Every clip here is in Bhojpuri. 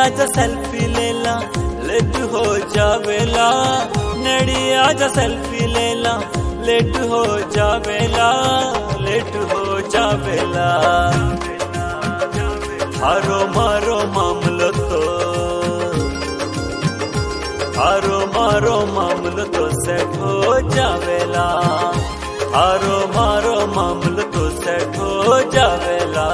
आजा सेल्फी लेला लेट हो जावेला, नेड़ी आजा सेल्फी लेला लेट हो जावेला, लेट हो जावेला। हारो मारो मामलो तो, हारो मारो मामलो तो सेट हो जावेला, हारो मारो मामलो तो सेट हो जावेला।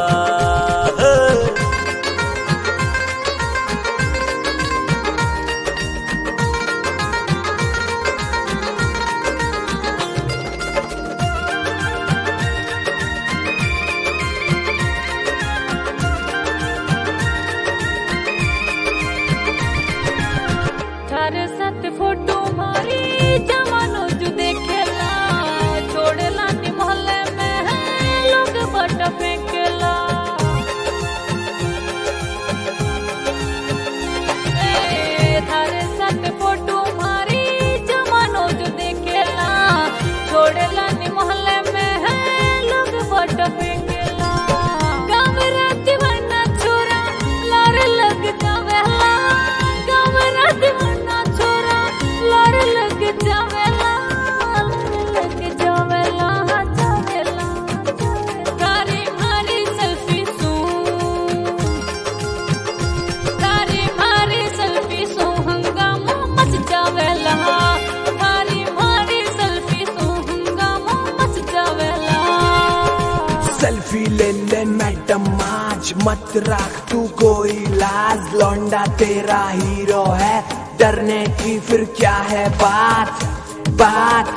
थारे साथ फोटो मारी जमानो जो देखेला, छोड़ेला नी मोहल्ले में लोग बट फेंकेला। थारे साथ फोटो मारी जमानो जो देखेला, छोड़ेला नी मोहल्ले में लोग बट फेंकेला। गाँव रात बना छोरा लार लग जावेला, गाँव रात बना छोरा लार लग जावेला, लग जावेला जावेला। तारी मारी सेल्फी सू, तारी मारी सेल्फी सू हंगामा मच जावेला, तारी मारी सेल्फी सू हंगामा मच जावेला। सेल्फी ले ले मैडम आज मत रख तू कोई लाज, लौंडा तेरा हीरो है डरने की फिर क्या है बात, बात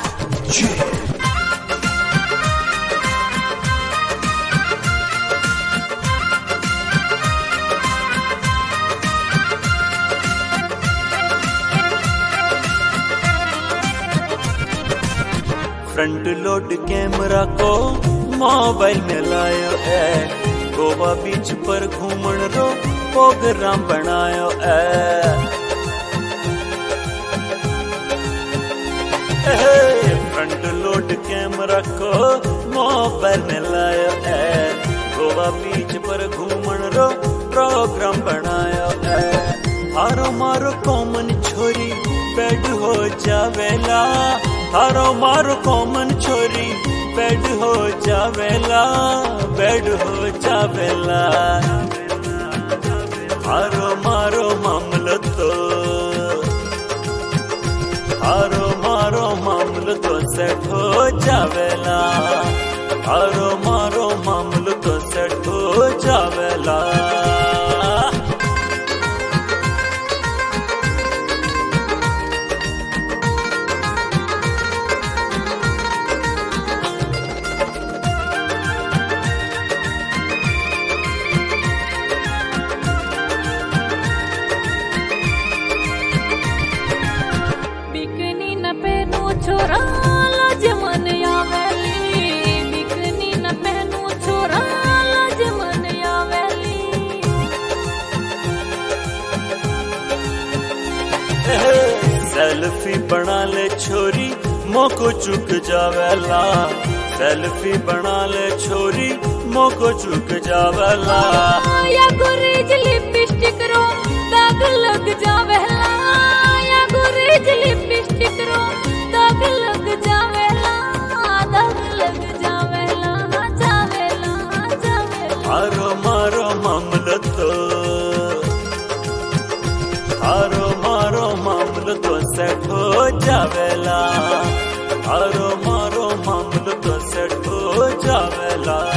फ्रंट लोड कैमरा को मोबाइल में लायो है, गोवा बीच पर घूमन रो प्रोग्राम बनायो है। फ्रंट लोड कैमरा को मोबाइल में लायो है, गोवा बीच पर घूमन रो प्रोग्राम बनायो है। हारो मारो कॉमन छोरी बेड हो जावेला, हारो मारो कॉमन छोरी बेड हो जावेला, बेड हो जावेला। हारो मारो मामलो तो, हारो मारो मामलो तो सेट हो जावेला, हारो मारो मामलो तो सेट हो जावेला। बिकनी न पहनू छोरा लाज मन आवेली, बिकनी न पहनू छोरा लाज मन आवेली। सेल्फी बना ले छोरी मोको चुक जावेला, सेल्फी बना ले छोरी मोको चुक जावेला। या गुरेज लिपस्टिक रो दाग लग जावेला, या गुरेज लिपस्टिक रो दाग लग जावेला, दाग लग जावेला जावेला जावेला। हारो मारो मामलो तो, हारो मारो मामलो तो सेट हो जावेला, हारो मारो मामलो तो सेट हो जावेला।